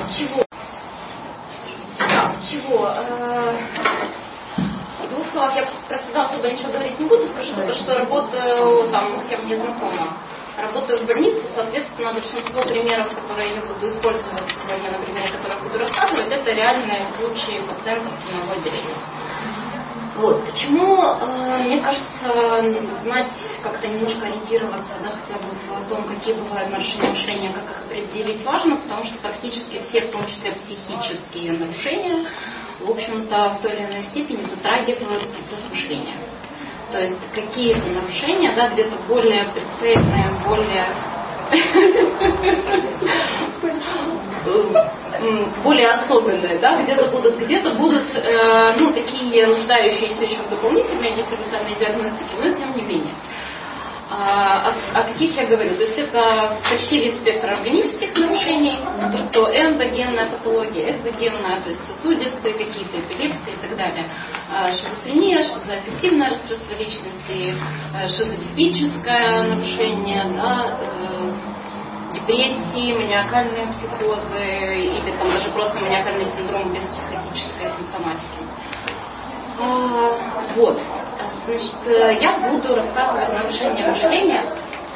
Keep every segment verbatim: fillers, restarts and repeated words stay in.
чего? Да, чего? В двух словах я про себя особо ничего говорить не буду, скажу только, что работаю там с кем не знакома. Работаю в больнице, соответственно, большинство примеров, которые я буду использовать сегодня, на примере которых буду рассказывать, это реальные случаи пациентов моего отделения. Вот. Почему, э, мне кажется, знать, как-то немножко ориентироваться, да, хотя бы в том, какие бывают нарушения мышления, как их определить, важно, потому что практически все, в том числе психические нарушения, в общем-то, в той или иной степени затрагивают процесс мышления. То есть какие-то нарушения, да, где-то более прицельные, более более особенные, да, где-то будут, где-то будут, э, ну, такие нуждающиеся еще в дополнительной дифференциальной диагностике, но тем не менее. А, о, о каких я говорю? То есть это почти весь спектр органических нарушений, то эндогенная патология, экзогенная, то есть сосудистые какие-то, эпилепсия и так далее. А, шизофрения, шизоаффективное расстройство личности, шизотипическое нарушение, да, э, депрессии, маниакальные психозы или там даже просто маниакальный синдром без психотической симптоматики. А, вот. Значит, я буду рассказывать нарушения мышления.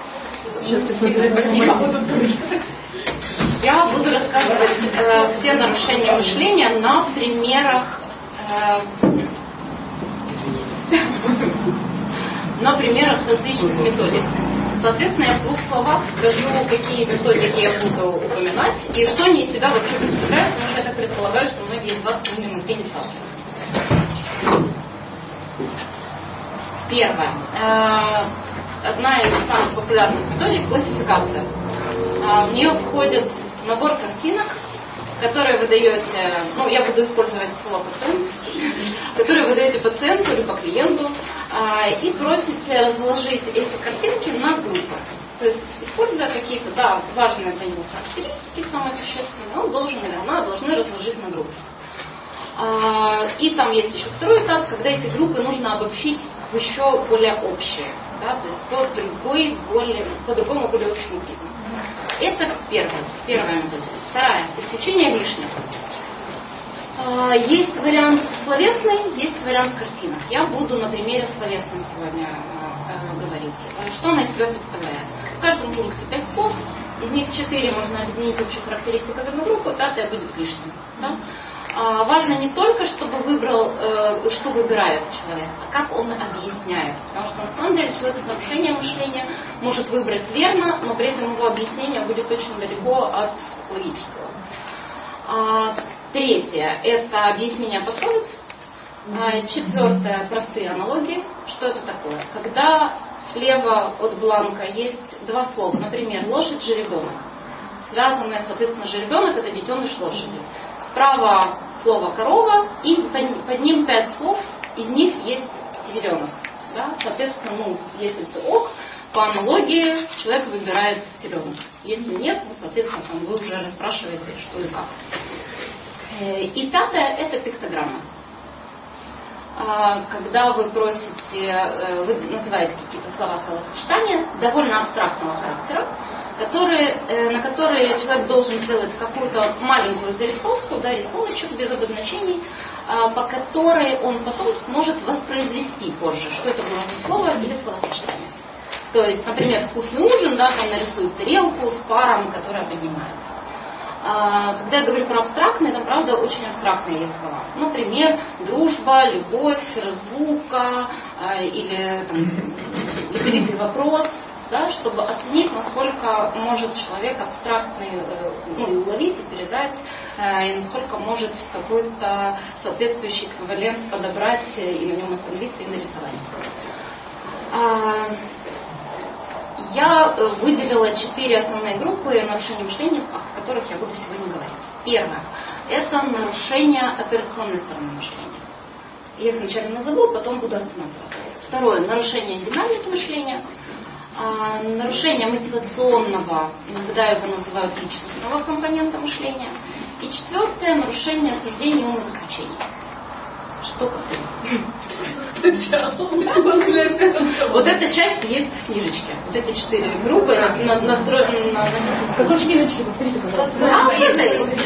Спасибо. Я буду рассказывать э, все нарушения мышления на примерах э, на примерах различных методик. Соответственно, я в двух словах скажу, какие методики я буду упоминать и что они из себя вообще представляют, потому что я так предполагаю, что многие из вас с ними могли не сталкиваться. Первое. Одна из самых популярных методик — классификация. В нее входит набор картинок, которые вы даете, ну, я буду использовать слово пациент, которые вы даете пациенту либо клиенту, и просите разложить эти картинки на группы. То есть, используя какие-то, да, важные для него характеристики, самые существенные, он должен или она должны разложить на группы. И там есть еще второй этап, когда эти группы нужно обобщить в еще более общие, да, то есть по другой, более, по другому более общему признаку. Это первое, первая методика. Вторая — исключение лишнего. Есть вариант словесный, есть вариант картинок. Я буду на примере словесном сегодня говорить. Что она из себя представляет? В каждом пункте пять слов, из них четыре можно объединить общую характеристику в одну группу, пятая будет лишним. Да? А важно не только, чтобы выбрал, э, что выбирает человек, а как он объясняет. Потому что на самом деле человек с нарушением мышления может выбрать верно, но при этом его объяснение будет очень далеко от логического. А, третье — это объяснение пословиц. А, четвертое — простые аналогии. Что это такое? Когда слева от бланка есть два слова, например, лошадь, жеребенок. Связанное, соответственно, жеребенок — это детеныш лошади. Справа слово корова, и под ним пять слов, из них есть теленок. Да? Соответственно, ну, если все ок, по аналогии человек выбирает теленок. Если нет, ну, соответственно, там вы уже расспрашиваете, что и как. И пятое — это пиктограмма. Когда вы просите, вы называете какие-то слова, словосочетания довольно абстрактного характера, которые, на которые человек должен сделать какую-то маленькую зарисовку, да, рисуночек без обозначений, по которой он потом сможет воспроизвести позже, что это было за слово или словосочетание. То есть, например, вкусный ужин, да, там нарисует тарелку с паром, которая поднимается. Когда я говорю про абстрактные, там, правда, очень абстрактные есть слова. Например, дружба, любовь, разлука или там, закрытый вопрос. Да, чтобы оценить, насколько может человек абстрактный, ну, и уловить, и передать, и насколько может какой-то соответствующий эквивалент подобрать и на нем остановиться и нарисовать. Я выделила четыре основные группы нарушений мышления, о которых я буду сегодня говорить. Первое — это нарушение операционной стороны мышления. Я их вначале назову, потом буду останавливаться. Второе — нарушение динамики мышления. А, нарушение мотивационного, иногда его называют личностного компонента мышления. И четвертое — нарушение суждений и умозаключений. Что повторить? Вот эта часть есть в книжечке. Вот эти четыре группы настроены на... Какой книжечке? Повторите, пожалуйста. А, это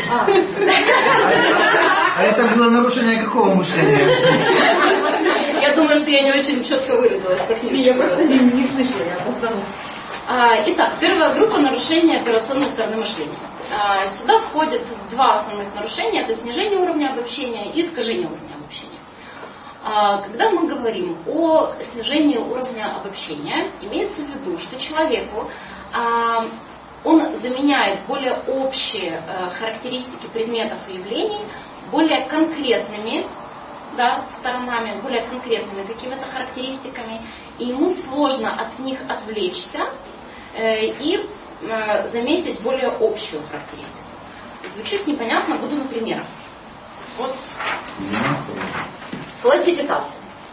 А это было нарушение какого мышления? Я думаю, что я не очень четко выразилась по книжке. Я просто не, не слышала, я просто... Итак, первая группа — нарушения операционной стороны мышления. Сюда входят два основных нарушения. Это снижение уровня обобщения и искажение уровня обобщения. Когда мы говорим о снижении уровня обобщения, имеется в виду, что человеку он заменяет более общие характеристики предметов и явлений более конкретными, да, сторонами, более конкретными какими-то характеристиками, и ему сложно от них отвлечься э, и э, заметить более общую характеристику. Звучит непонятно, буду на примерах. Вот классификация.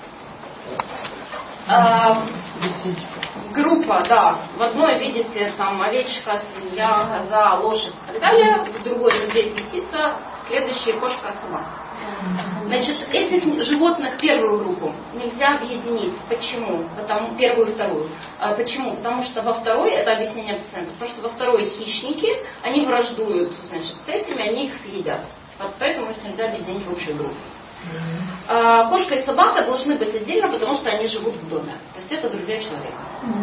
Э, группа, да, в одной видите там овечка, свинья, коза, лошадь и так далее, в другой медведь, лисица, в следующей кошка, собака. Значит, этих животных первую группу нельзя объединить. Почему? Потому, первую и вторую. А, почему? Потому что во второй, это объяснение пациента, потому что во второй хищники, они враждуют, значит, с этими, они их съедят. Вот поэтому их нельзя объединить в общую группу. А, кошка и собака должны быть отдельно, потому что они живут в доме. То есть это друзья человека.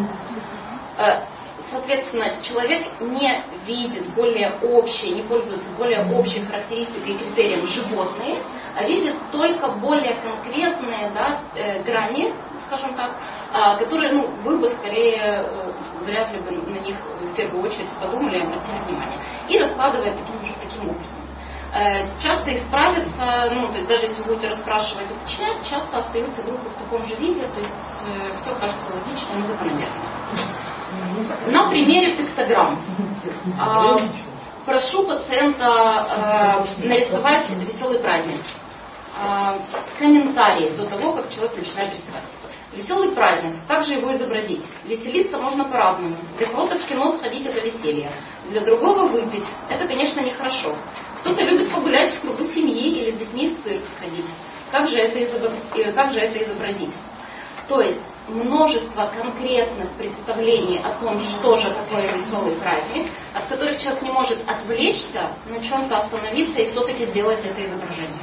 А, соответственно, человек не видит более общие, не пользуется более общей характеристикой и критерием животные, а видит только более конкретные, да, э, грани, скажем так, э, которые, ну, вы бы скорее э, вряд ли бы на них в первую очередь подумали и обратили внимание. И раскладывает таким же таким образом. Э, часто исправиться, ну, то есть даже если будете расспрашивать, уточнять, часто остаются группы в таком же виде, то есть э, все кажется логичным и закономерным. На примере пиктограмм. А, прошу пациента а, нарисовать веселый праздник. А, комментарии до того, как человек начинает рисовать. Веселый праздник. Как же его изобразить? Веселиться можно по-разному. Для кого-то в кино сходить — это веселье. Для другого выпить — это, конечно, нехорошо. Кто-то любит погулять в кругу семьи или с детьми в цирк сходить. Как же это, изобр... как же это изобразить? То есть множество конкретных представлений о том, что же такое веселый праздник, от которых человек не может отвлечься, на чем-то остановиться и все-таки сделать это изображение.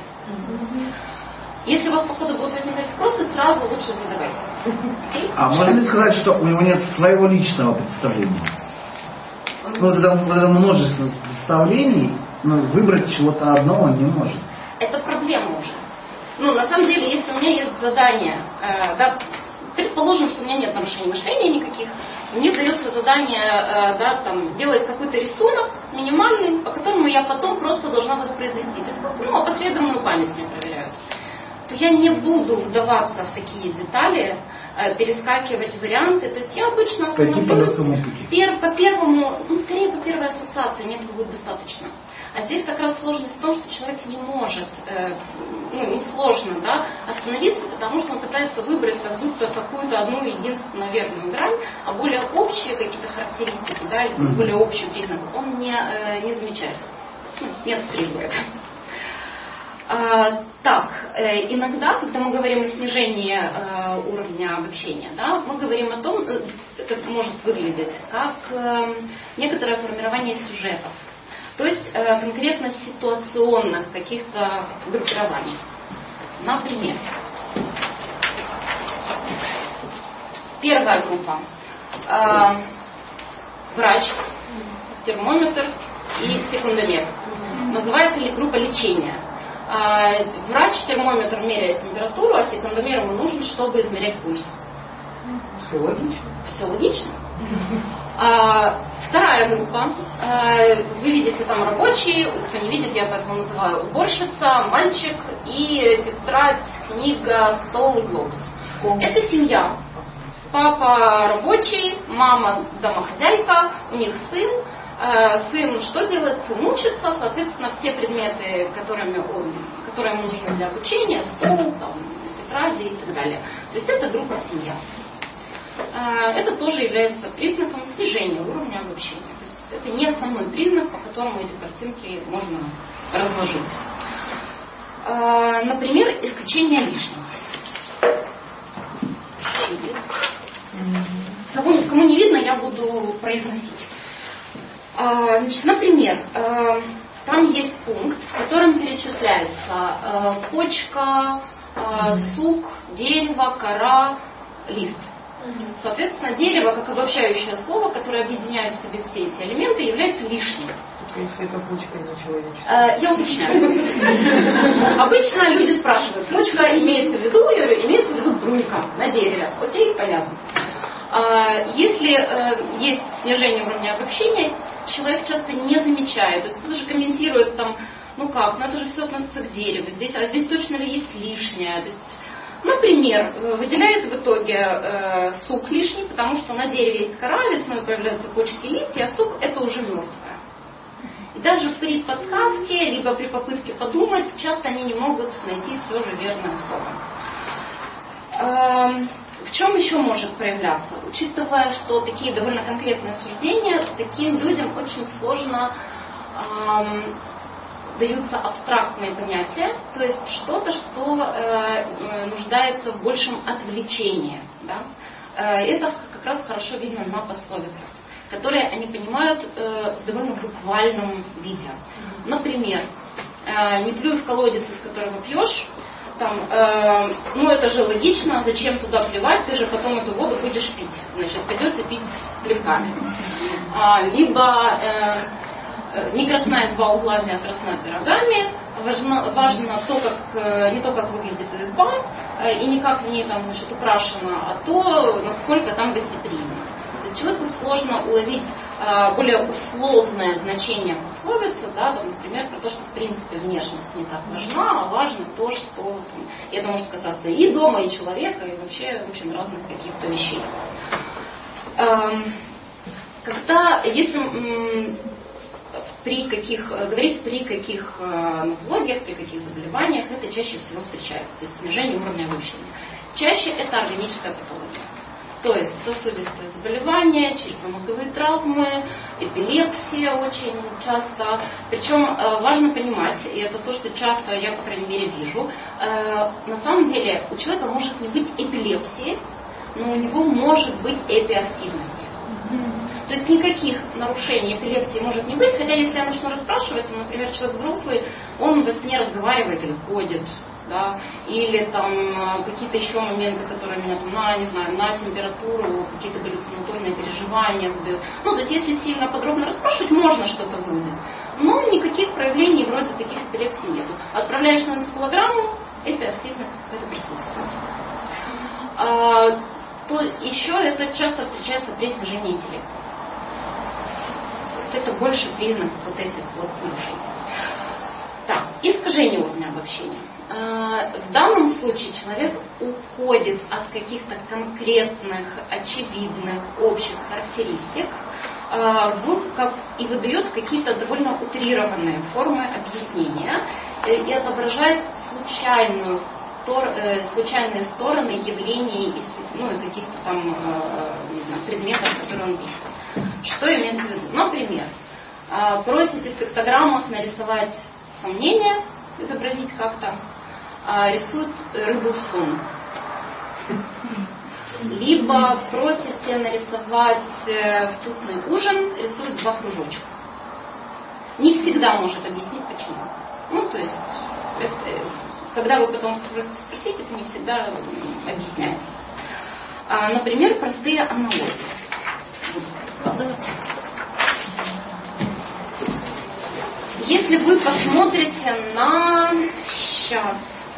Если у вас по ходу будут возникать вопросы, сразу лучше задавайте. Okay? А можно ли сказать, что у него нет своего личного представления? Ну, вот это, вот это множество представлений, ну, выбрать чего-то одного он не может. Это проблема уже. Ну, на самом деле, если у меня есть задание, э, да, предположим, что у меня нет нарушений мышления никаких, мне дается задание, э, да, там, делать какой-то рисунок минимальный, по которому я потом просто должна воспроизвести. Ну, опосредованную память мне проверяют. То я не буду вдаваться в такие детали, э, перескакивать варианты. То есть я обычно остановлюсь по, пер, по первому, ну, скорее по первой ассоциации, мне этого будет достаточно. А здесь как раз сложность в том, что человек не может, э, ну, ему сложно, да, остановиться, потому что он пытается выбрать как будто какую-то одну единственную верную грань, а более общие какие-то характеристики, да, или mm-hmm. более общий признак, он не, э, не замечает, ну, не отстреливает. А, так, э, иногда, когда мы говорим о снижении э, уровня обобщения, да, мы говорим о том, э, это может выглядеть как э, некоторое формирование сюжетов. То есть э, конкретно ситуационных каких-то группирований. Например, первая группа. Э, врач, термометр и секундомер. Называется ли группа лечения? Э, врач, термометр меряет температуру, а секундомер ему нужен, чтобы измерять пульс. Все логично. Все логично. А, вторая группа. А, вы видите там рабочие, кто не видит, я поэтому называю уборщица, мальчик и тетрадь, книга, стол и глобус. Это семья. Папа рабочий, мама домохозяйка, у них сын. А, сын что делает? Сын учится, соответственно, все предметы, которыми он, которые ему нужны для обучения, стол, там, тетради и так далее. То есть это группа семья. Это тоже является признаком снижения уровня обобщения. То есть это не основной признак, по которому эти картинки можно разложить. Например, исключение лишнего. Кому, кому не видно, я буду произносить. Значит, например, там есть пункт, в котором перечисляется почка, сук, дерево, кора, лист. Соответственно, дерево, как обобщающее слово, которое объединяет в себе все эти элементы, является лишним. Если это почка, ничего не читаю. Я уточняю. Обычно люди спрашивают, почка имеется в виду, имеется в виду брунька на дереве. Окей, понятно. Если есть снижение уровня обобщения, человек часто не замечает. То есть кто-то же комментирует там, ну как, ну это же все относится к дереву, здесь, а здесь точно ли есть лишнее. То есть, например, выделяет в итоге э, сук лишний, потому что на дереве есть кора, весной появляются почки и листья, а сук это уже мертвое. И даже при подсказке, либо при попытке подумать, часто они не могут найти все же верное слово. Э, в чем еще может проявляться? Учитывая, что такие довольно конкретные суждения, таким людям очень сложно э, даются абстрактные понятия, то есть что-то, что э, нуждается в большем отвлечении. Да? Э, это как раз хорошо видно на пословицах, которые они понимают э, в довольно буквальном виде. Например, э, не плюй в колодец, из которого пьешь, там, э, ну это же логично, зачем туда плевать, ты же потом эту воду будешь пить, значит, придется пить плевками. А, либо э, не красна изба углами, а красна пирогами. Важно, важно то, как, не то, как выглядит изба, и не как в ней там, значит, украшена, а то, насколько там гостеприимно. То есть человеку сложно уловить а, более условное значение пословицы, да, там, например, про то, что в принципе внешность не так важна, а важно то, что там, и это может касаться и дома, и человека, и вообще очень разных каких-то вещей. А, когда, если при каких, говорить при каких нозологиях, при каких заболеваниях это чаще всего встречается, то есть снижение уровня обобщения. Чаще это органическая патология, то есть сосудистые заболевания, черепно-мозговые травмы, эпилепсия очень часто. Причем важно понимать, и это то, что часто я, по крайней мере, вижу, на самом деле у человека может не быть эпилепсии, но у него может быть эпиактивность. То есть никаких нарушений эпилепсии может не быть, хотя если я начну расспрашивать, то, например, человек взрослый, он во сне разговаривает или ходит, да, или там какие-то еще моменты, которые меня там на, не знаю, на температуру, какие-то галлюцинаторные переживания выдают. Ну, то есть если сильно подробно расспрашивать, можно что-то выудить, но никаких проявлений вроде таких эпилепсий нету. Отправляешь на энцефалограмму, эпиактивность какая-то присутствует. А, то еще это часто встречается при снижении интеллекта. Это больше признак вот этих вот нарушений. Так, искажение уровня обобщения. В данном случае человек уходит от каких-то конкретных, очевидных, общих характеристик и выдает какие-то довольно утрированные формы объяснения и отображает случайную, случайные стороны явлений, ну, каких-то там, не знаю, предметов, которые он видит. Что имеется в виду? Например, просите в пиктограммах нарисовать сомнения, изобразить как-то, рисуют рыбу сон. Либо просите нарисовать вкусный ужин, рисуют два кружочка. Не всегда может объяснить почему. Ну, то есть, это, когда вы потом просто спросите, это не всегда объясняется. Например, простые аналогии. Если вы посмотрите на сейчас,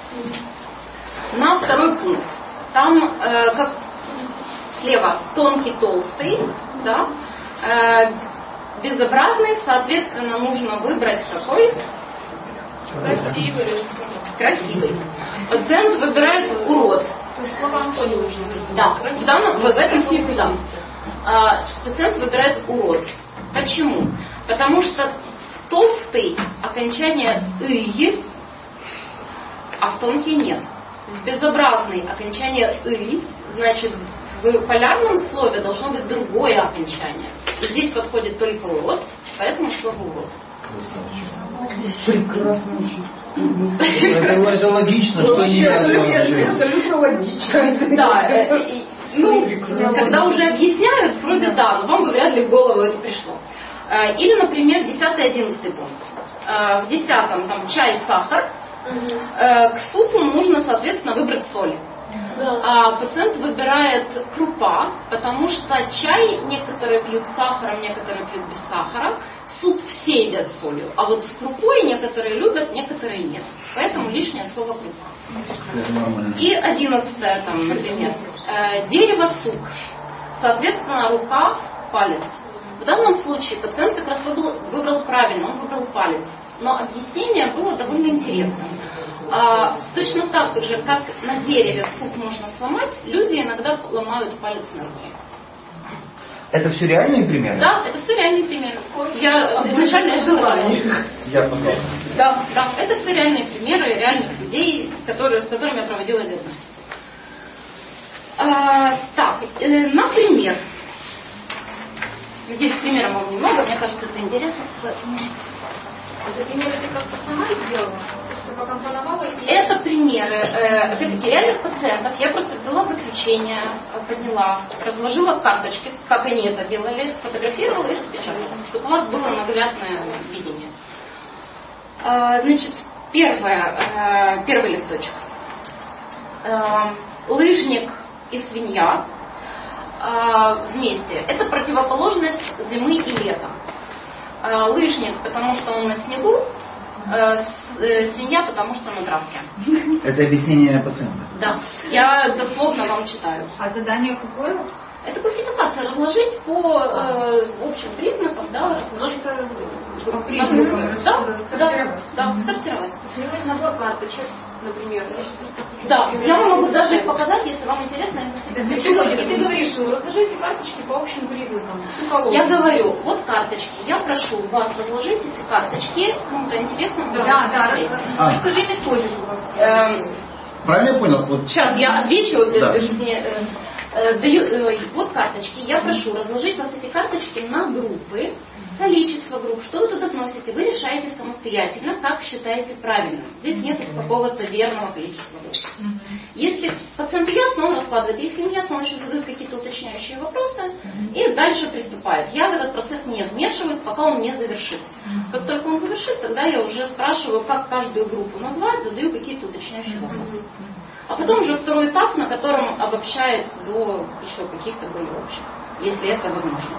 на второй пункт, там э, как слева тонкий, толстый, да, э, безобразный, соответственно, нужно выбрать какой? Красивый. Красивый. Пациент выбирает урод. То есть слова Антони нужно выбрать. Да, в, данном, в этом смысле, да. А, пациент выбирает урод. Почему? Потому что в толстый окончание «ый», а в тонкий нет. В безобразный окончание «ый», значит, в полярном слове должно быть другое окончание. И здесь подходит только урод, поэтому слово урод. Прекрасно. Это, это логично, что не абсолютно логично. Да, ну, когда уже объясняют, вроде да, но вам бы вряд ли в голову это пришло. Или, например, десятый, одиннадцатый пункт. В десятом там чай, сахар. К супу нужно, соответственно, выбрать соль. А пациент выбирает крупа, потому что чай некоторые пьют с сахаром, некоторые пьют без сахара. Суп все едят с солью, а вот с крупой некоторые любят, некоторые нет. Поэтому лишнее слово крупа. И одиннадцатое, там, например, дерево, сук. Соответственно, рука, палец. В данном случае пациент как раз выбрал, выбрал правильно, он выбрал палец. Но объяснение было довольно интересным. А, точно так же, как на дереве сук можно сломать, люди иногда ломают палец на руке. Это все реальные примеры? Да, это все реальные примеры. Я изначально это сказала. Я понял. Да, да, это все реальные примеры реальных людей, которые, с которыми я проводила диагностику. А, так, э, например, надеюсь, примеров вам немного, мне кажется, это интересно. Это примеры ты как-то сама сделала? Что покомпоновала? Это примеры, э, опять-таки, реальных пациентов. Я просто взяла заключение, подняла, разложила карточки, как они это делали, сфотографировала и распечатала, чтобы у вас было наглядное видение. Э, значит, первое, э, первый листочек. Э, лыжник и свинья э, вместе. Это противоположность зимы и лета. Лыжник, потому что он на снегу, свинья, потому что на травке. Это объяснение пациента? Да. Я дословно вам читаю. А задание какое? Это классификация. Разложить по э, общим признакам, да, разложить по признакам. Да, да, да, сортировать. Есть набор карточек, например. Да, я вам могу даже их показать, если вам интересно. Для чего? И ты говоришь, что разложите карточки по общим признакам. Я говорю, вот карточки. Я прошу вас разложить эти карточки. Кому-то интересно? Да, да. А. Расскажи методику. Правильно я понял? Вот. Сейчас я отвечу. Да. Мне, э, даю, э, вот карточки. Я прошу разложить вас эти карточки на группы. Количество групп, что вы туда вносите, вы решаете самостоятельно, как считаете правильным. Здесь нет какого-то верного количества групп. Если пациенту ясно, он раскладывает. Если не ясно, он еще задает какие-то уточняющие вопросы и дальше приступает. Я в этот процесс не вмешиваюсь, пока он не завершит. Как только он завершит, тогда я уже спрашиваю, как каждую группу назвать, задаю какие-то уточняющие вопросы. А потом уже второй этап, на котором обобщает до еще каких-то более общих, если это возможно.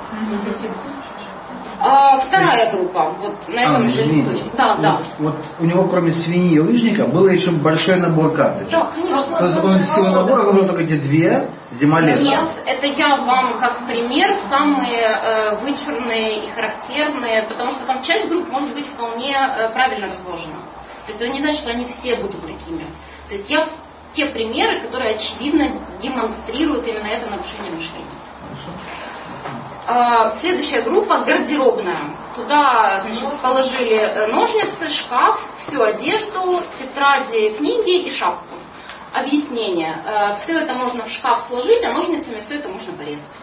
А, вторая группа, вот на этом а, же листочке. Да, вот, да. Вот у него кроме свиньи и лыжника было еще большой набор карточек. Да, конечно. То есть он из всего набора выбрал только эти две, зима-лето. Нет, это я вам как пример самые э, вычурные и характерные, потому что там часть групп может быть вполне э, правильно разложена. То есть это не значит, что они все будут такими. То есть я те примеры, которые очевидно демонстрируют именно это нарушение мышления. Следующая группа гардеробная. Туда, значит, положили ножницы, шкаф, всю одежду, тетради, книги и шапку. Объяснение. Все это можно в шкаф сложить, а ножницами все это можно порезать.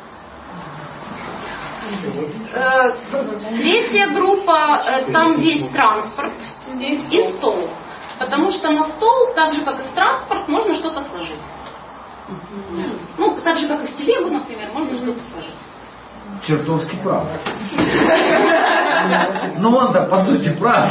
Третья группа, там весь транспорт и стол. Потому что на стол, так же как и в транспорт, можно что-то сложить. Ну, так же как и в телегу, например, можно что-то сложить. Чертовски прав. Ну он-то по сути прав.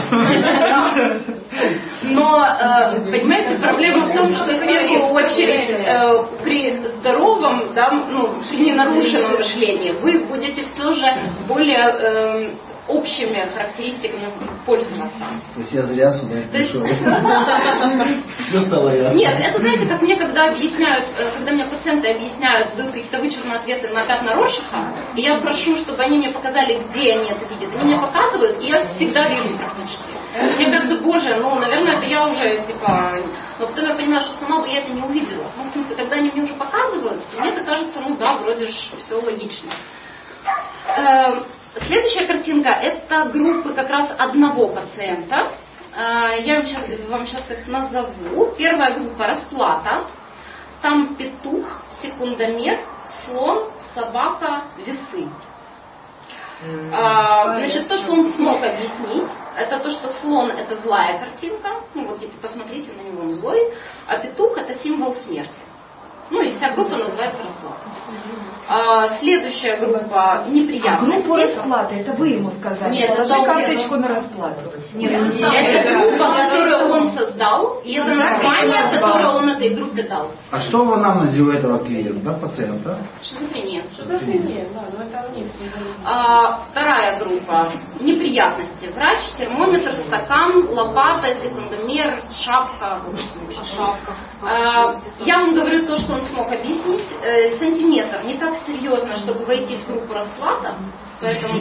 Но, э, понимаете, проблема в том, что в первую очередь э, при здоровом, да, ну, ненарушенном мышлении вы будете все же более э, общими характеристиками пользоваться. То есть я зря сюда пришел. Все стало ясно. Нет, это знаете, как мне когда объясняют, когда мне пациенты объясняют, дают какие-то вычурные ответы на пятна Роршаха, и я прошу, чтобы они мне показали, где они это видят. Они мне показывают, и я всегда вижу практически. Мне кажется, боже, ну, наверное, это я уже, типа... Но потом я понимаю, что сама бы я это не увидела. Ну, в смысле, когда они мне уже показывают, то мне это кажется, ну да, вроде же все логично. Следующая картинка – это группы как раз одного пациента. Я вам сейчас, вам сейчас их назову. Первая группа – расплата. Там петух, секундомер, слон, собака, весы. Значит, то, что он смог объяснить, это то, что слон это злая картинка, ну вот типа, посмотрите на него, он злой, а петух это символ смерти. Ну и вся группа называется расклад. А, следующая группа неприятности. А группу расплаты, это вы ему сказали. Нет, положи это карточку на расплату. Нет, это группа, которую он создал, и это название, которое он этой группе дал. А что в анамнезе у этого клиента, пациента? Шизофрения. Шизофрения, да, но это у них. А, вторая группа неприятности. Врач, термометр, стакан, лопата, секундомер, шапка. Шапка. А, я вам говорю то, что он смог объяснить. Э, сантиметр не так серьезно, чтобы войти в группу расклада. Поэтому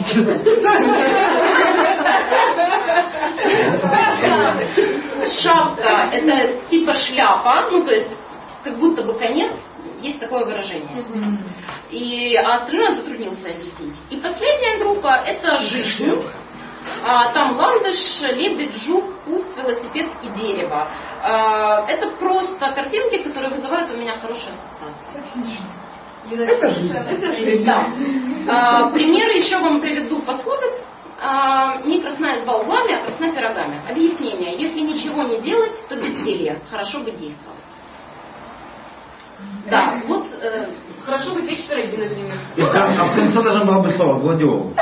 шапка это типа шляпа, ну то есть как будто бы конец, есть такое выражение. И, а остальное затруднился объяснить. И последняя группа это жишню. А, там ландыш, лебедь, жук, куст, велосипед и дерево. А, это просто картинки, которые вызывают у меня хорошие ассоциации. Это жизнь. Да. А, примеры еще вам приведу пословиц. А, не красна изба углами, а красна пирогами. Объяснение. Если ничего не делать, то безделье. Хорошо бы действовать. Да, вот э, Хорошо бы печь пироги, например. И в кон- а в конце должно было быть слово гладиол.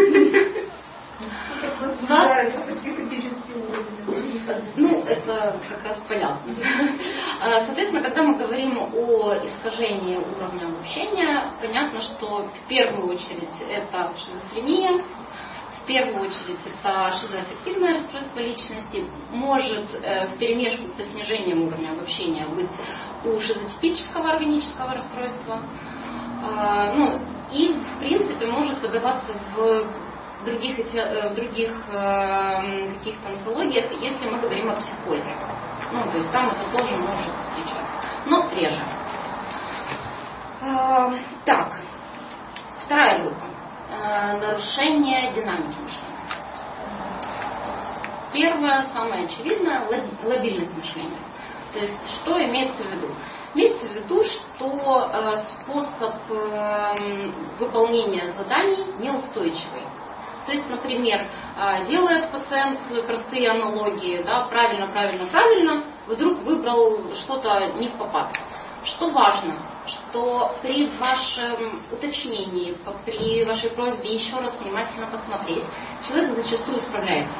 ну, это как раз понятно. А, Соответственно, когда мы говорим о искажении уровня обобщения, понятно, что в первую очередь это шизофрения, в первую очередь это шизоаффективное расстройство личности, может э, вперемешку со снижением уровня обобщения быть у шизотипического органического расстройства, а, ну, и в принципе может выдаваться в других, в других э, каких-то нозологиях, если мы говорим о психозе. Ну, то есть там это тоже может встречаться, но реже. Э, так, вторая группа. Э, нарушение динамики мышления. Первое, самое очевидное, лабильность мышления. То есть, что имеется в виду? Имеется в виду, что э, способ э, выполнения заданий неустойчивый. То есть, например, делает пациент простые аналогии, да, правильно, правильно, правильно, вдруг выбрал что-то не в попад. Что важно, что при вашем уточнении, при вашей просьбе еще раз внимательно посмотреть, человек зачастую справляется.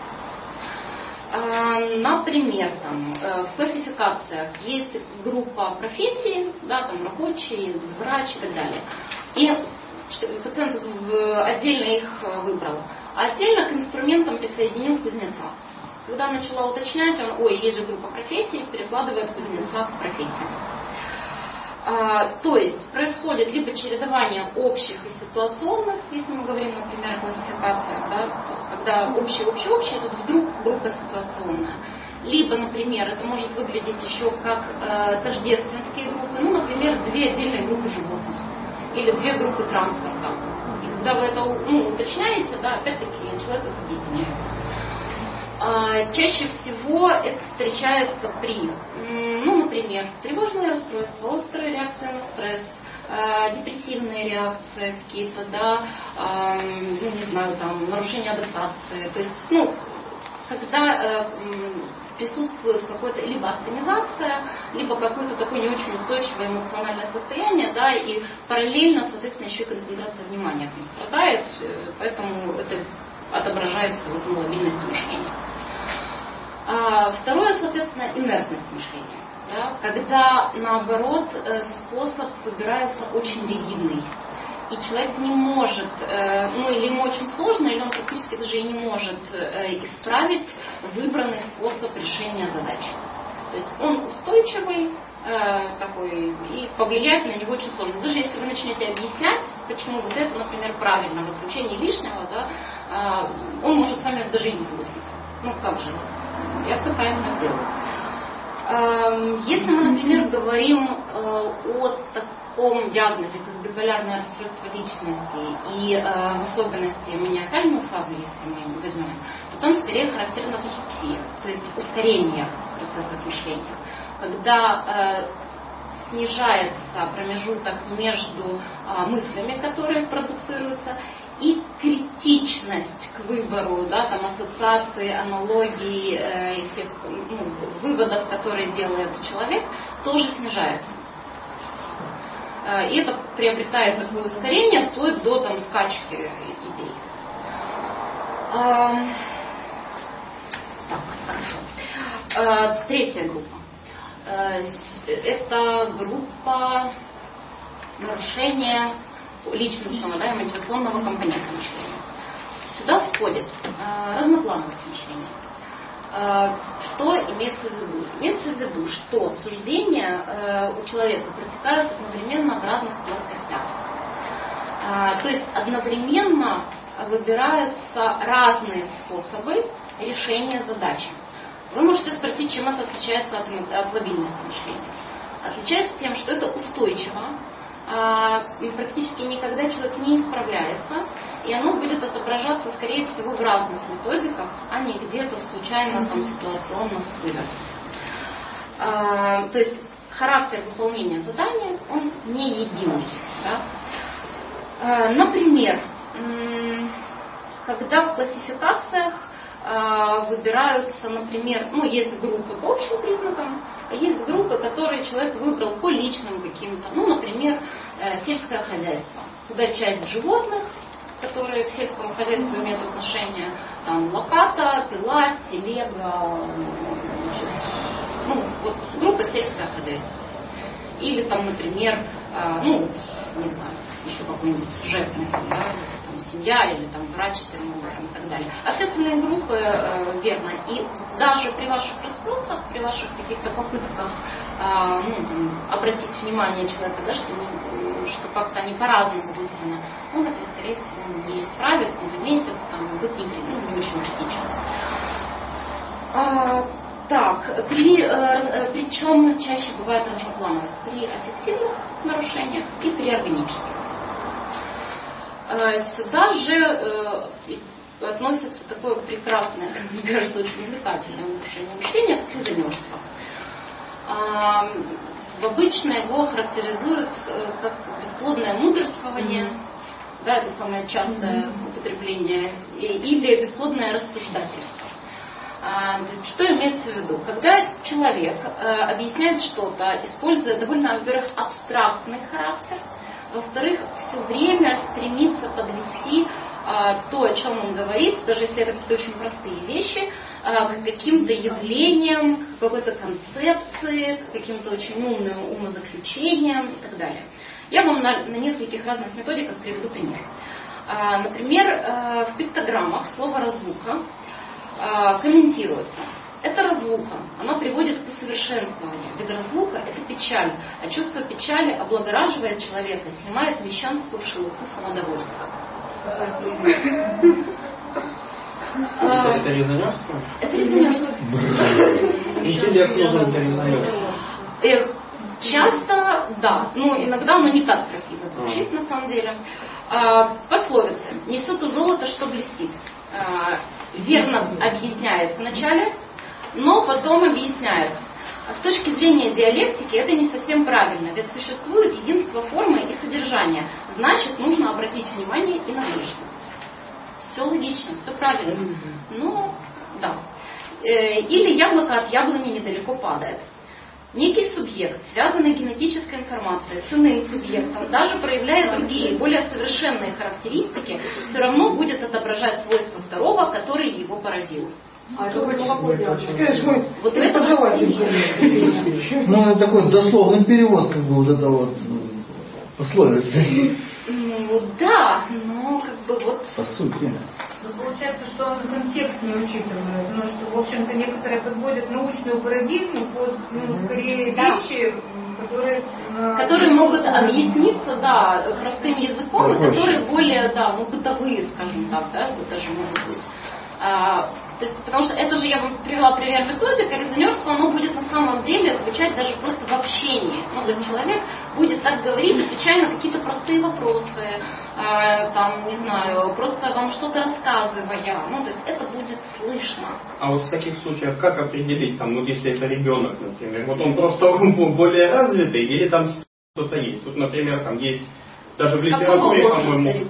Например, там, в классификациях есть группа профессий, да, там, рабочий, врач и так далее. И пациент отдельно их выбрал, а отдельно к инструментам присоединил кузнеца. Когда начала уточнять, он, ой, есть же группа профессий, перекладывает кузнеца к профессии. А, то есть происходит либо чередование общих и ситуационных, если мы говорим, например, о классификациях, да, когда общее, общее, общее, тут вдруг группа ситуационная. Либо, например, это может выглядеть еще как э, тождественские группы, ну, например, две отдельные группы животных. Или две группы транспорта. И когда вы это ну, уточняете, да, опять-таки человек их объединяет. А, чаще всего это встречается при, ну, например, тревожные расстройства, острые реакции на стресс, а, депрессивные реакции какие-то, да, а, ну, не знаю, там, нарушение адаптации. То есть, ну, когда э, присутствует какая-то либо астенизация, либо какое-то такое не очень устойчивое эмоциональное состояние, да, и параллельно, соответственно, еще и концентрация внимания там страдает, поэтому это отображается вот на лобильности мышления. А второе, соответственно, инертность мышления, да, когда, наоборот, способ выбирается очень ригидный. И человек не может, ну или ему очень сложно, или он практически даже и не может исправить выбранный способ решения задач. То есть он устойчивый такой, и повлиять на него очень сложно. Даже если вы начнете объяснять, почему вот это, например, правильно, в исключении лишнего, да, он может с вами даже и не согласиться. Ну как же, я все правильно сделала. Если мы, например, говорим о таком диагнозе, как биполярное расстройство личности и э, в особенности маниакальную фазу, если мы возьмем, то там скорее характерна тахипсия, то есть ускорение процессов мышления, когда э, снижается промежуток между э, мыслями, которые продуцируются, и критичность к выбору, да, там, ассоциации, аналогии э, и всех ну, выводов, которые делает человек, тоже снижается. Э, и это приобретает такое ускорение вплоть до там, скачки идей. Э, так, хорошо. Э, третья группа. Э, это группа нарушения личностного, да, мотивационного компонента мышления. Сюда входит э, разноплановость мышления. Э, что имеется в виду? Имеется в виду, что суждения э, у человека протекают одновременно в разных плоскостях. Э, то есть одновременно выбираются разные способы решения задачи. Вы можете спросить, чем это отличается от, от лобильности мышления. Отличается тем, что это устойчиво, практически никогда человек не исправляется, и оно будет отображаться, скорее всего, в разных методиках, а не где-то случайно, там, ситуационно всплывет. То есть характер выполнения задания, он не единый. Да? Например, когда в классификациях выбираются, например, ну, есть группы по общим признакам, а есть группы, которые человек выбрал по личным каким-то, ну, например, сельское хозяйство. Туда часть животных, которые к сельскому хозяйству имеют отношение, там, лопата, пила, телега, значит, ну, вот группа сельское хозяйство. Или там, например, ну, не знаю, еще какой-нибудь сюжетный, да, там, семья или там врач с термометром и так далее. А все остальные группы э, верно. И даже при ваших расспросах, при ваших каких-то попытках э, ну, там, обратить внимание человека, да, что, что как-то они по-разному выделены, он этого, скорее всего, не исправит, не заметит, там, будет не, ну, не очень критично. А, так, при, э, причем чаще бывает разноплановость при аффективных нарушениях и при органических. Сюда же э, относится такое прекрасное, мне кажется, очень увлекательное нарушение мышления, как резонерство. А, обычно его характеризуют э, как бесплодное мудрствование, mm-hmm. да, это самое частое mm-hmm. употребление, и, или бесплодное рассуждательство. А, то есть, что имеется в виду? Когда человек э, объясняет что-то, используя довольно, во-первых, абстрактный характер, во-вторых, все время стремится подвести а, то, о чем он говорит, даже если это какие-то очень простые вещи, а, к каким-то явлениям, к какой-то концепции, к каким-то очень умным умозаключениям и так далее. Я вам на, на нескольких разных методиках приведу пример. А, например, а, в пиктограммах слово «разлука» а, комментируется. Это разлука, она приводит к усовершенствованию. Ведь разлука – это печаль, а чувство печали облагораживает человека, снимает мещанскую шелуху самодовольства. Это резонерство? Это резонерство. Интеллект нужен для резонерства. Часто, да, но иногда оно не так красиво звучит, на самом деле. Пословицы. Не все то золото, что блестит. Верно объясняет вначале, но потом объясняет. С точки зрения диалектики это не совсем правильно, ведь существует единство формы и содержания. Значит, нужно обратить внимание и на внешность. Все логично, все правильно. Но, да. Или яблоко от яблони недалеко падает. Некий субъект, связанный генетической информацией с иным субъектом, даже проявляя другие, более совершенные характеристики, все равно будет отображать свойства второго, который его породил. А это очень молоко делать. Вот это ну, это такой дословный перевод, как бы, вот это вот пословицы. Ну, да, но как бы вот... По сути. Ну, получается, что он контекст не учитывает. Ну, что, в общем-то, некоторые подводят научную парадигму под, ну, скорее, вещи, которые... Которые могут объясниться, да, простым языком, и которые более, да, ну, бытовые, скажем так, да, вот даже могут быть. А, то есть, потому что это же, я вам привела пример методика, резонерство, оно будет на самом деле звучать даже просто в общении. Ну, то есть человек будет так говорить, отвечая на какие-то простые вопросы, а, там, не знаю, просто вам что-то рассказывая. Ну, то есть это будет слышно. А вот в таких случаях как определить, там, вот если это ребенок, например, вот он просто более развитый или там что-то есть? Вот, например, там есть даже в литературе, по-моему,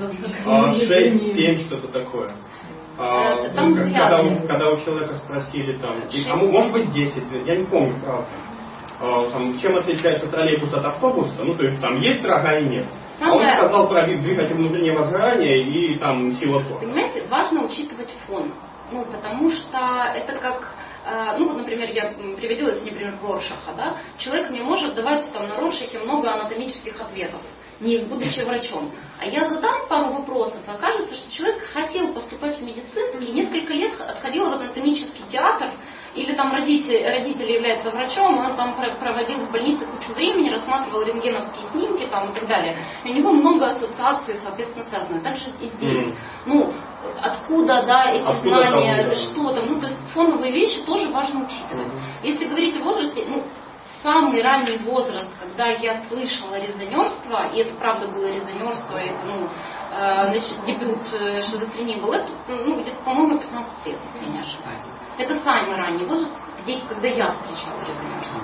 шесть семь, что-то такое. А, там когда, у, когда у человека спросили, там, и, а может быть десять лет, я не помню, правда. А, там, чем отличается троллейбус от автобуса? Ну, то есть там есть рога и нет. А он сказал про вид двигателя внутреннего сгорания и там сила тока. Понимаете, важно учитывать фон. Ну, потому что это как, э, ну вот, например, я приводила сегодня пример Роршаха, да? Человек не может давать там на Роршахе много анатомических ответов, не будучи врачом. А я задам пару вопросов, и окажется, что человек хотел поступать в медицинский, несколько лет отходил в анатомический театр, или там родители, родители являются врачом, он там проводил в больнице кучу времени, рассматривал рентгеновские снимки там, и так далее. И у него много ассоциаций, соответственно, связано. Также и здесь. Mm. Ну, откуда, да, эти откуда знания, там, что там, ну, то есть фоновые вещи тоже важно учитывать. Mm. Если говорить о возрасте, ну, самый ранний возраст, когда я слышала резонерство, и это правда было резонерство, это, ну, э, значит, дебют э, шизофрении был, это, ну, где-то, по-моему, пятнадцать лет, если я не ошибаюсь. Это самый ранний возраст, где, когда я встречала резонерство.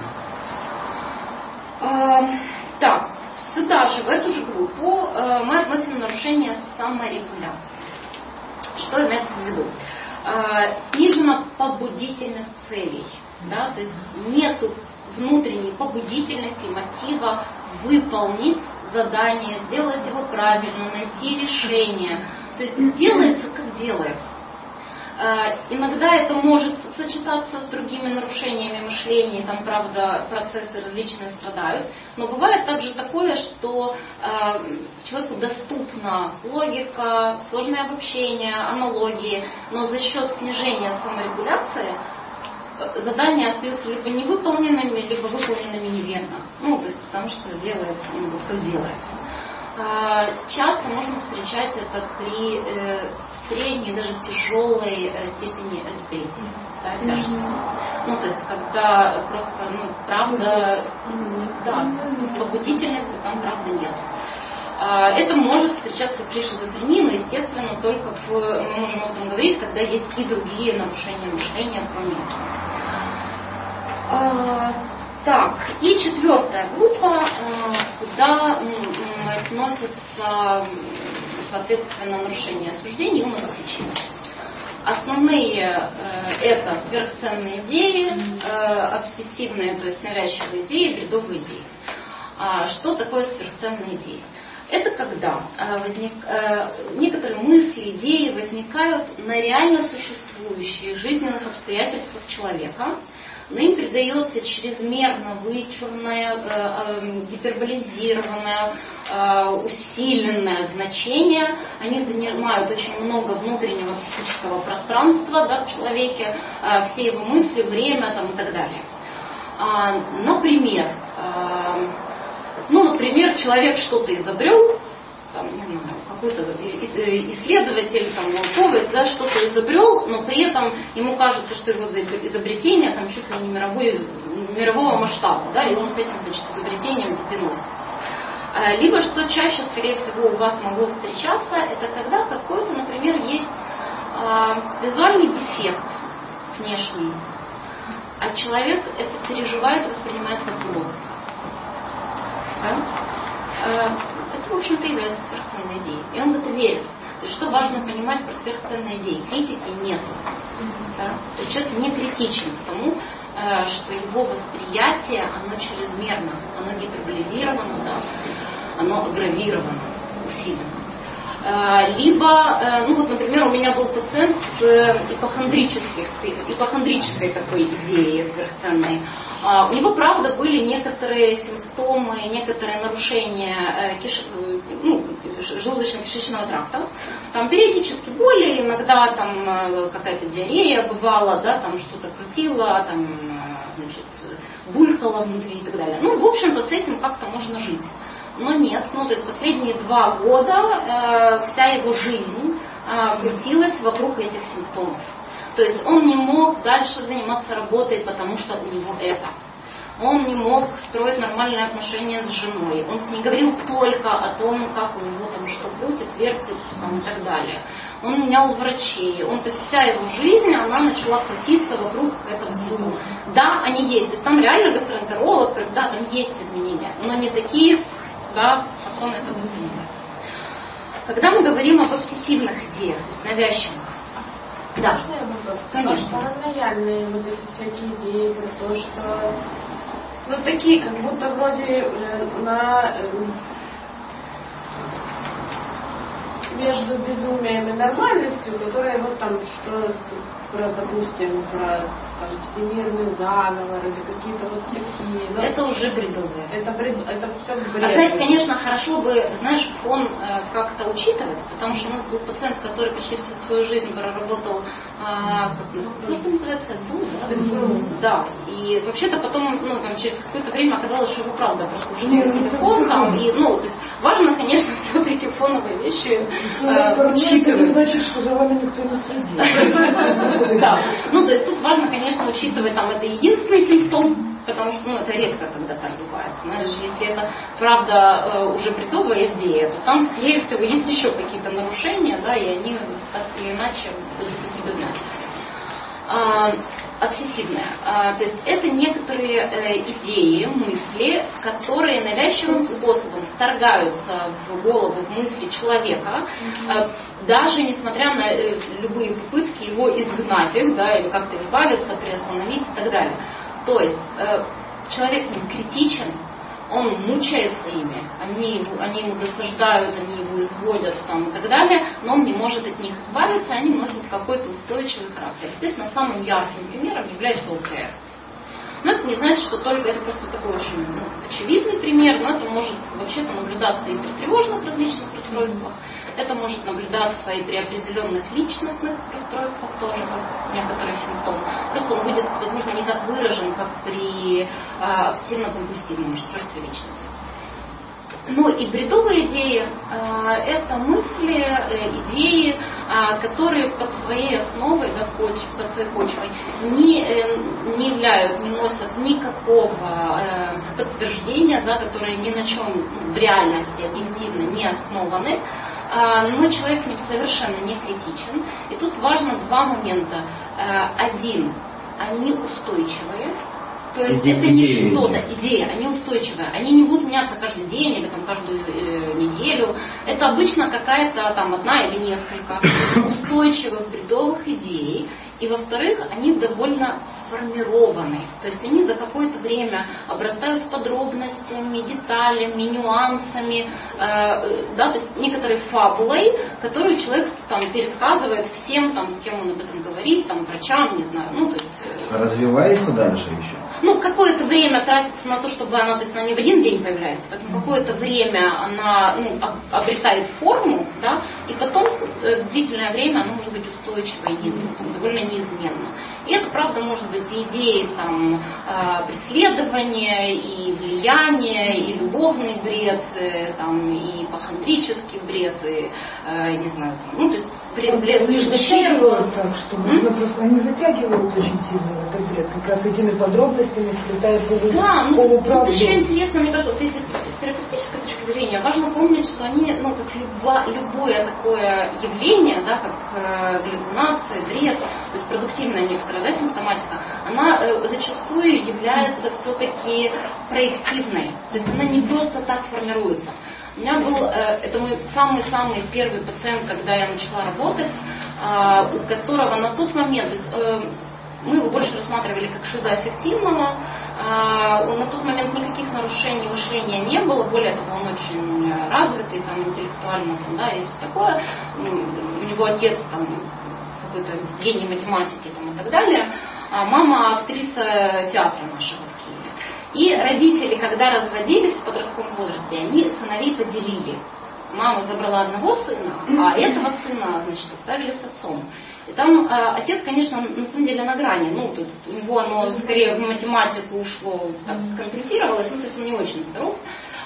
Э, так, сюда же, в эту же группу э, мы относим нарушение саморегуляции. Что имеется в виду? Э, снижена побудительность целей, да, то есть нету внутренней побудительности, мотива выполнить задание, сделать его правильно, найти решение. То есть делается, как делается. Э, иногда это может сочетаться с другими нарушениями мышления, там, правда, процессы различные страдают. Но бывает также такое, что э, человеку доступна логика, сложное обобщение, аналогии, но за счет снижения саморегуляции задания остаются либо невыполненными, либо выполненными неверно. Ну, то есть потому что делается, ну, вот как делается. А, часто можно встречать это при э, средней, даже тяжелой э, степени депрессии, да, тяжести. Ну, то есть когда просто, ну, правда, да, побудительности там, правда, нет. А, это может встречаться при шизофрении, но, естественно, только в, мы можем об этом говорить, когда есть и другие нарушения мышления, кроме этого. А, так, и четвертая группа, а, куда м, относятся, соответственно, нарушения осуждения и умозаключения. Основные э, это сверхценные идеи, э, обсессивные, то есть навязчивые идеи, бредовые идеи. А, что такое сверхценные идеи? Это когда э, возник, э, некоторые мысли, идеи возникают на реально существующих жизненных обстоятельствах человека, но им придается чрезмерно вычурное, э, э, гиперболизированное, э, усиленное значение. Они занимают очень много внутреннего психического пространства, да, в человеке, э, все его мысли, время там, и так далее. А, например, э, ну, например, человек что-то изобрел, там, не знаю, какой-то исследователь, там, науковец, да, что-то изобрел, но при этом ему кажется, что его изобретение там чуть ли не мировой, мирового масштаба, да, и он с этим, значит, изобретением везде носится. Либо, что чаще, скорее всего, у вас могло встречаться, это когда какой-то, например, есть а, визуальный дефект внешний, а человек это переживает, воспринимает как уродство. Да? Это, в общем-то, является сверхценной идеей. И он в это верит. То есть, что важно понимать про сверхценные идеи? Критики нет. Да? То есть, человек не критичен к тому, что его восприятие, оно чрезмерно, оно гиперболизировано, да? Оно аггравировано, усилено. Либо, ну вот, например, у меня был пациент с ипохондрической, ипохондрической такой идеей сверхценной. У него, правда, были некоторые симптомы, некоторые нарушения киш... ну, желудочно-кишечного тракта. Там периодически боли, иногда там какая-то диарея бывала, да, там что-то крутило, там, значит, булькало внутри и так далее. Ну, в общем-то, с этим как-то можно жить. Но нет, ну, то есть последние два года э, вся его жизнь э, крутилась вокруг этих симптомов. То есть он не мог дальше заниматься работой, потому что у него это. Он не мог строить нормальные отношения с женой. Он не говорил только о том, как у него там что крутит, вертит там, и так далее. Он менял врачей. Он, то есть вся его жизнь, она начала крутиться вокруг этого всего. Да, они есть. То есть там реально гастроэнтеролог, да, там есть изменения, но не такие, да, как он это воспринимает. Когда мы говорим об обсессивных идеях, то есть навязчивых, да, конечно. Паранояльные вот эти всякие идеи про то, что ну такие, как будто вроде э, на э, между безумием и нормальностью, которые вот там что про, допустим, про там, всемирный заговор или какие-то вот такие. Ну, это уже бредовые. Это, бред, это все бред. Опять, конечно, хорошо бы, знаешь, фон э, как-то учитывать, потому что у нас был пациент, который почти всю свою жизнь проработал, э, как, как это называется, СБУ, да? Да. И вообще-то потом, ну, там, через какое-то время оказалось, что его правда прослушали телефон там, и, ну, то есть важно, конечно, все-таки фоновые вещи э, учитывать. Это значит, что за вами никто не следит. Да. Ну, то есть тут важно, конечно, учитывать, там, это единственный симптом, потому что, ну, это редко когда так бывает. Знаешь, если это, правда, э, уже бредовая идея, то там, скорее всего, есть еще какие-то нарушения, да, и они так или иначе будут по себе знать. А, обсессивная. А, то есть это некоторые э, идеи, мысли, которые навязчивым способом вторгаются в голову, в мысли человека, э, даже несмотря на э, любые попытки его изгнать их, да, или как-то избавиться, приостановить и так далее. То есть э, человек не критичен, он мучается ими, они, они ему досаждают, они его изводят там, и так далее, но он не может от них избавиться, они носят какой-то устойчивый характер. Естественно, самым ярким примером является ОКР. Но это не значит, что только это просто такой очень ну, очевидный пример, но это может вообще-то наблюдаться и при тревожных различных расстройствах, это может наблюдаться и при определенных личностных расстройствах тоже, как некоторый симптом. Просто он будет, возможно, не так выражен, как при а, обсессивно-компульсивном расстройстве личности. Ну и бредовые идеи а, это мысли, э, идеи, а, которые под своей основой, да, под своей почвой не, э, не являют, не носят никакого э, подтверждения, да, которые ни на чем в реальности объективно не основаны. Но человек к ним совершенно не критичен. И тут важно два момента. Один, они устойчивые. То есть Иде- это не идея. Что-то, идея, они устойчивые. Они не будут меняться каждый день или там, каждую э, неделю. Это обычно какая-то там одна или несколько устойчивых бредовых идей. И во-вторых, они довольно сформированы. То есть они за какое-то время обрастают подробностями, деталями, нюансами, э, да, то есть некоторой фабулой, которую человек там пересказывает всем, там, с кем он об этом говорит, там, врачам, не знаю. Ну, то есть, э, развивается дальше еще? Ну, какое-то время тратится на то, чтобы она, то есть она не в один день появляется, поэтому какое-то время она ну, обретает форму, да, и потом э, длительное время она может быть устойчивой, и, там, довольно неизменно. И это, правда, может быть и идеи там, э, преследования, и влияния, и любовный бред, э, там, и пахондрический бред, и, э, не знаю, там, ну, то есть бред, бред они затягивают так, что можно просто, они затягивают очень сильно этот бред, как раз этими подробностями, вплетая полуправду. Да, ну, тут еще интересно, мне кажется, если с терапевтической точки зрения, важно помнить, что они, ну, как любо, любое такое явление, да, как э, галлюцинация, бред, то есть продуктивная некоторая, да, симптоматика, она э, зачастую является все-таки проективной, то есть она не просто так формируется. У меня был, э, это мой самый-самый первый пациент, когда я начала работать, э, у которого на тот момент, то есть, э, мы его больше рассматривали как шизоаффективного, э, на тот момент никаких нарушений мышления не было, более того, он очень развитый, там, интеллектуально, там, да, и все такое. У него отец там какой-то гений математики там, и так далее, а мама актриса театра нашего в Киеве. И родители, когда разводились в подростковом возрасте, они сыновей поделили. Мама забрала одного сына, а этого сына, значит, оставили с отцом. И там э, отец, конечно, на самом деле на грани. Ну, тут у него оно скорее в математику ушло, так компенсировалось, ну, то есть он не очень здоров.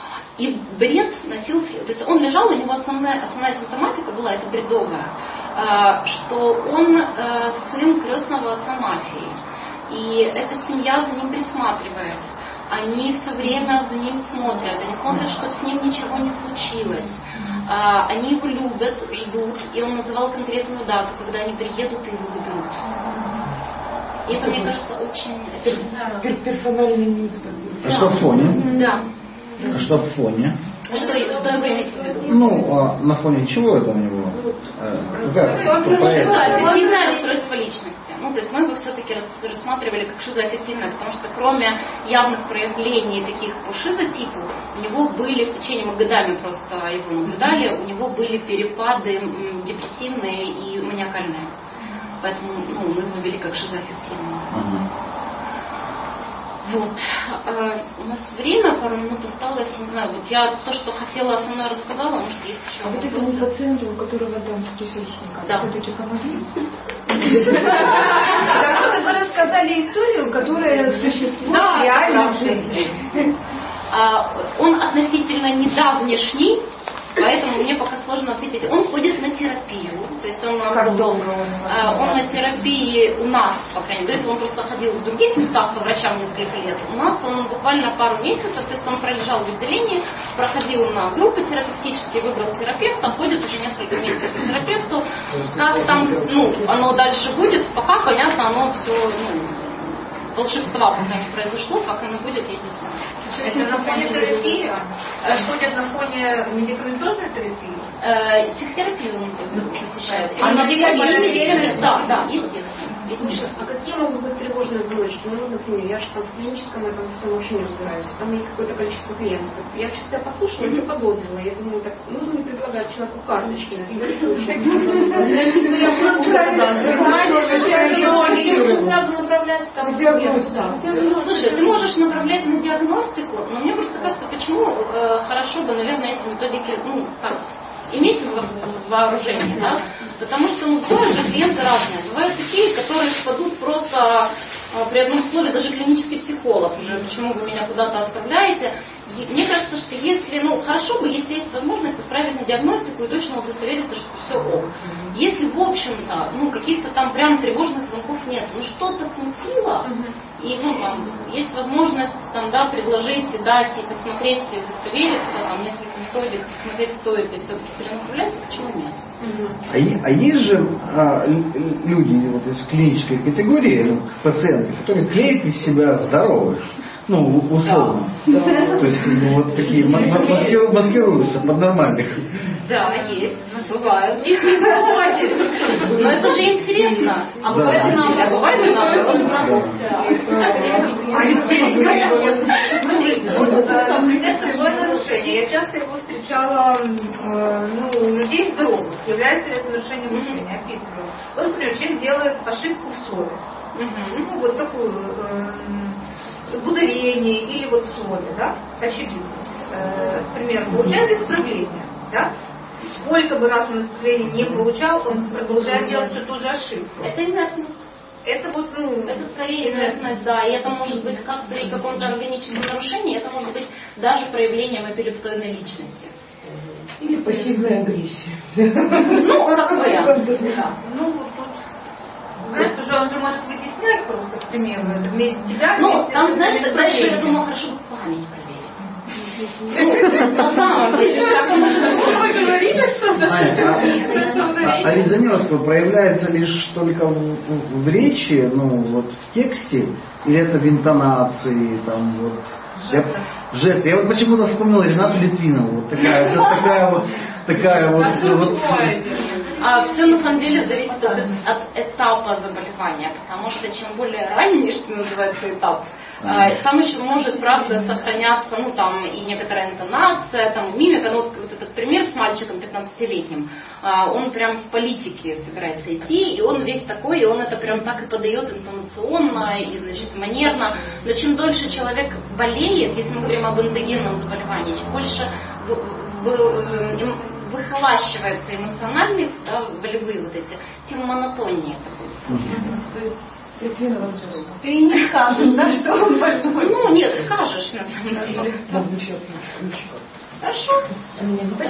И бред носился, то есть он лежал, у него основная, основная симптоматика была, это бредовая, э, что он э, сын крестного отца мафии. И эта семья за ним присматривает. Они все время за ним смотрят, они смотрят, чтобы с ним ничего не случилось. А, они его любят, ждут, и он называл конкретную дату, когда они приедут и его заберут. И это, мне кажется, очень... Персональный миф. А что в фоне? Да. А что в фоне? Что, что вы имеете в виду? Ну, а на фоне чего это у него? Э, как? Аффективное расстройство личности. Ну, то есть мы его все-таки рассматривали как шизоаффективное, потому что кроме явных проявлений таких по шизотипу, у него были в течение, мы годами просто его наблюдали, у него были перепады депрессивные и маниакальные. Поэтому ну, мы его вели как шизоаффективное. Вот. А, у нас время, пару минут осталось, не знаю, вот я то, что хотела основное рассказала, может есть еще. А вот этому пациенту, у которого там с кишечником, да. все-таки помогли? Как вы рассказали историю, которая существует реально в жизни. Он относительно недавнешний, поэтому мне пока сложно ответить. Он ходит на терапию, то есть он, как долго он? Он на терапии у нас, по крайней мере, до этого он просто ходил в других местах по врачам несколько лет. У нас он буквально пару месяцев, то есть он пролежал в отделении, проходил на группы терапевтические, выбрал терапевта, ходит уже несколько месяцев к терапевту. Как там, ну, оно дальше будет, пока понятно, оно все, ну, волшебства пока не произошло, как оно будет, я не знаю. Это на фоне терапии? Ходят на фоне медикаментозной терапии? Э, психотерапию он посещает. А на медикаменты? Да, да, естественно. Слушай, а какие могут быть тревожные звоночки? Ну, например, я же там в клиническом этом всем вообще не разбираюсь. Там есть какое-то количество клиентов. Я сейчас тебя послушала, я заподозрила. Я думаю, так нужно ли предлагать человеку карточки на себя? Сразу направлять там диагностику. Слушай, ты можешь направлять на диагностику, но мне просто кажется, почему э, хорошо бы, наверное, эти методики, ну, так, иметь в вооружении, да? Потому что, ну, бывают же клиенты разные. Бывают такие, которые спадут просто э, при одном слове, даже клинический психолог уже, почему вы меня куда-то отправляете. И мне кажется, что если, ну, хорошо бы, если есть возможность отправить на диагностику и точно удостовериться, что все ок. Если, в общем-то, ну, каких-то там прям тревожных звонков нет, ну, что-то смутило, и, ну, там, есть возможность, там, да, предложить, дать и посмотреть, и удостовериться, там, несколько методик, посмотреть, стоит ли все-таки перенаправлять, то почему нет? А, а есть же а, люди вот из клинической категории, ну, пациенты, которые клеят из себя здоровых, ну, условно. Да. То есть, ну, вот такие маскируются, маскируются под нормальных. Да, есть, бывают. Их не бывает. Но это же интересно. А бывает и нам, а бывает и наоборот. Это такое нарушение. Я часто его встречала, ну, у людей здоровых. Является ли это нарушением мышления? Описываю. Вот, например, человек делает ошибку в слове. Ну, вот такую в ударении или вот в слове, да, очевидно. Например, получает исправление, да? Сколько бы раз он исправление не получал, он продолжает делать всю ту же ошибку. Это инертность. Это вот, ну, это скорее инертность, да, и это может быть как при каком-то органическом нарушении, это может быть даже проявлением эпилептоидной личности. Или пассивная агрессия. Ну, как вариант. Да. Ну, вот тут, знаешь, что он же может вытеснять просто, к примеру, это вместе тебя. Ну, там, знаешь, тогда еще, я думаю, хорошо бы память проверить. На самом деле, как мы говорили что-то. А резонерство проявляется лишь только в, в речи, ну вот в тексте, или это в интонации, там вот. Жест. Я вот почему-то вспомнил Ренату Литвинову. Вот такая, такая вот, такая вот. вот. А все на самом деле зависит от, от этапа заболевания, потому что чем более ранний, что называется, этап, mm. там еще может, правда, сохраняться, ну, там, и некоторая интонация, там, мимика, ну, вот, вот этот пример с мальчиком пятнадцатилетним, он прям в политике собирается идти, и он весь такой, и он это прям так и подает интонационно, и, значит, манерно, но чем дольше человек болеет, если мы говорим об эндогенном заболевании, чем больше в, в, в, выхолащиваются эмоциональные, да, волевые вот эти, тем монотоннее это будет. Ты не скажешь, да, что он больной? Ну, нет, скажешь, на самом деле. Хорошо.